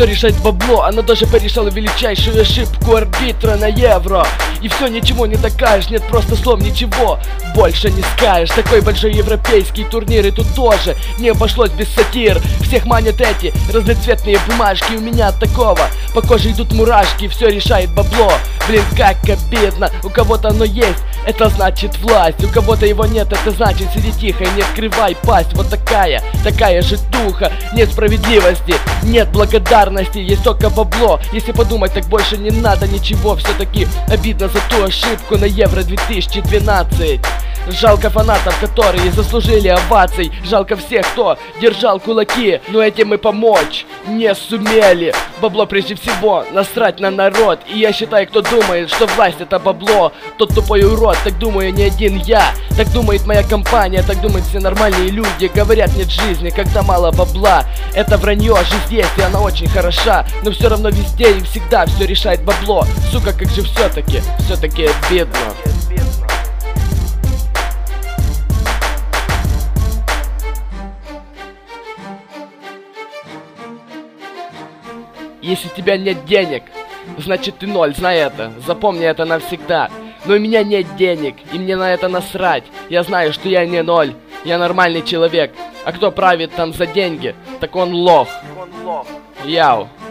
все решает бабло. Она даже порешала величайшую ошибку арбитра на Евро. И все, ничего не докажешь, нет просто слов, ничего больше не скажешь. Такой большой европейский турнир, и тут тоже не обошлось без сатир. Всех манят эти разноцветные бумажки, у меня от такого по коже идут мурашки. Все решает бабло, блин, как обидно. У кого-то оно есть, это значит власть. У кого-то его нет, это значит сиди тихо и не открывай пасть. Вот такая же духа. Нет справедливости, нет благодарности, есть только бабло. Если подумать, так больше не надо ничего. Все-таки обидно за ту ошибку на Евро 2012. Жалко фанатов, которые заслужили оваций. Жалко всех, кто держал кулаки, но этим мы помочь не сумели. Бабло прежде всего, насрать на народ. И я считаю, кто думает, что власть это бабло, тот тупой урод. Так думаю не один я, так думает моя компания, так думают все нормальные люди. Говорят, нет жизни, когда мало бабла. Это вранье, жизнь есть и она очень хороша, но все равно везде и всегда все решает бабло. Сука, как же все-таки обидно. Если у тебя нет денег, значит ты ноль, знай это, запомни это навсегда. Но у меня нет денег, и мне на это насрать. Я знаю, что я не ноль, я нормальный человек. А кто правит там за деньги, так он лох. Яу.